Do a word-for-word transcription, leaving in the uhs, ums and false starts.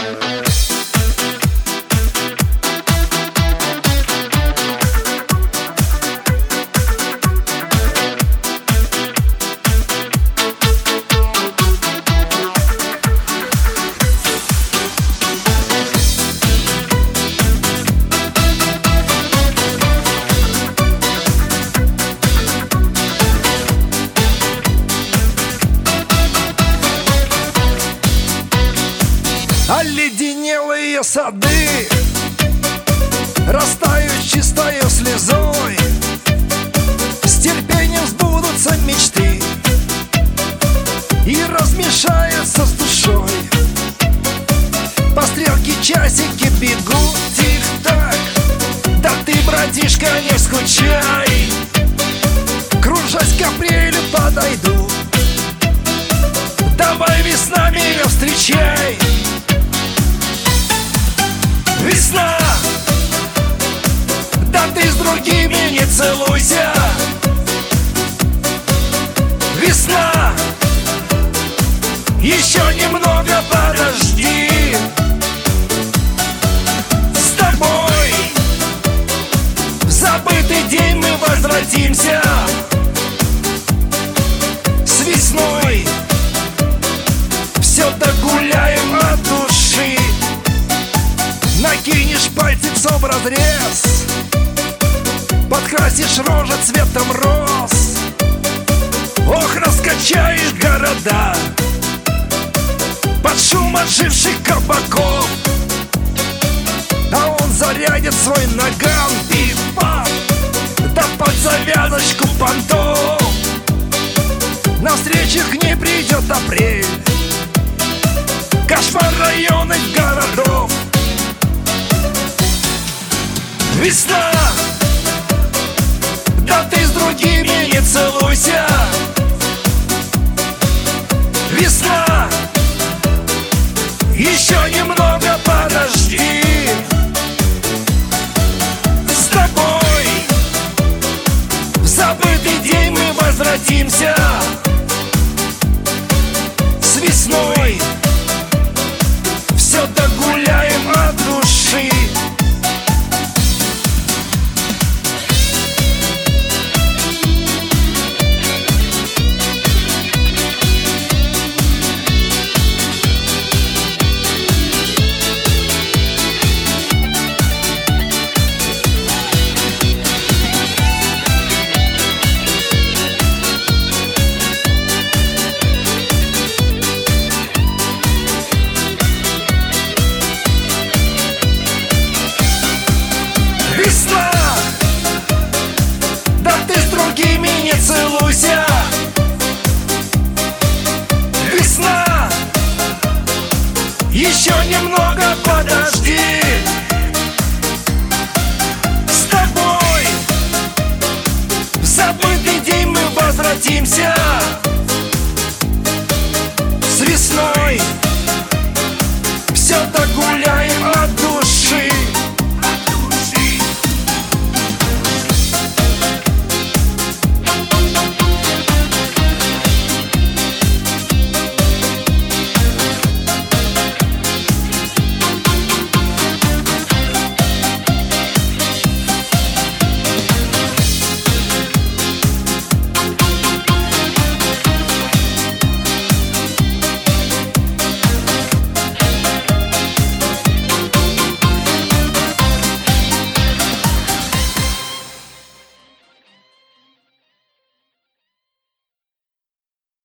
Оледенелые сады растают чистою слезой, с терпением сбудутся мечты и размешаются с душой. По стрелке часики бегут тик-так, да ты, братишка, не скучай. Кружась к апрелю подойду, давай, весна, меня встречай. Весна, да ты с другими не целуйся. Весна, еще немного подожди. С тобой в забытый день мы возвратимся. С весной все догуляем от души. Накинешь пальцем в разрез, подкрасишь рожи цветом роз. Ох, раскачаешь города под шум оживших кабаков, а он зарядит свой наган пип-пап, да под завязочку понтов. На встречу к ней придет апрель, кошмар районных городов. Весна, да ты с другими не целуйся. Весна, еще немного подожди. С тобой в забытый день мы возвратимся. С весной все догуляем от души. Весна, да ты с другими не целуйся. Весна, еще немного подожди. С тобой в забытый день мы возвратимся. С весной